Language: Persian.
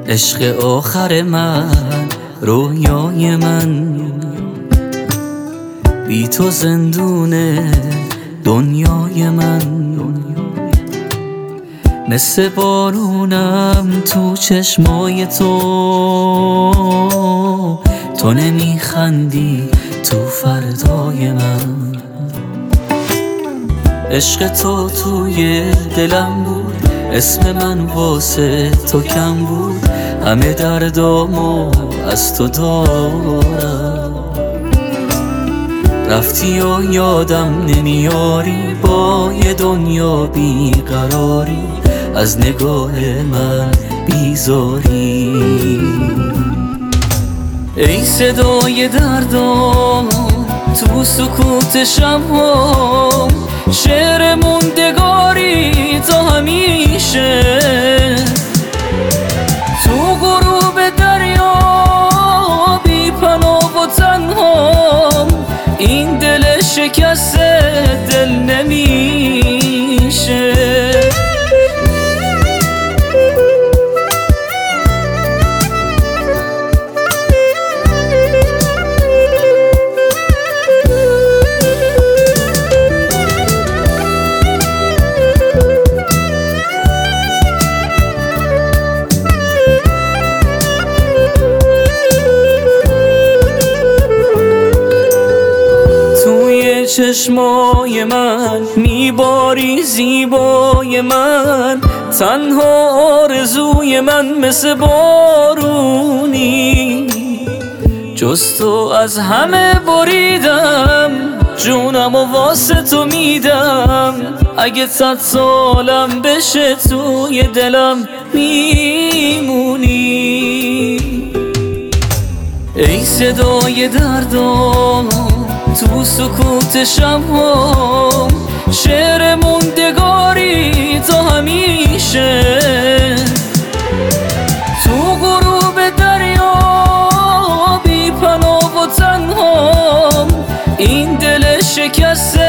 عشق آخر من، رویای من، بی تو زندونه دنیای من. مثل بارونم تو چشمای تو نمیخندی تو فردای من. عشق تو توی دلم بود، اسم من واسه تو کم بود، همه دردامو از تو دارم. رفتی و یادم نمیاری، با یه دنیا بیقراری، از نگاه من بیزاری. ای صدای دردام تو سکوت شب‌هام، شعر موندگاری تو همیشه. تو غروب دریا بی پناه و تنهام، این دل شکسته دل نمیشه. چشمای من میباری زیبای من، تنها آرزوی من مثل بارونی. جز تو از همه بریدم، جونم و واسه تو میدم. اگه 100 سالم بشه توی دلم میمونی. ای صدای دردام تو سکوت شب‌هام، شعر موندگاری تو همیشه. تو غروب دریا بی پناه و تنهام، این دل شکسته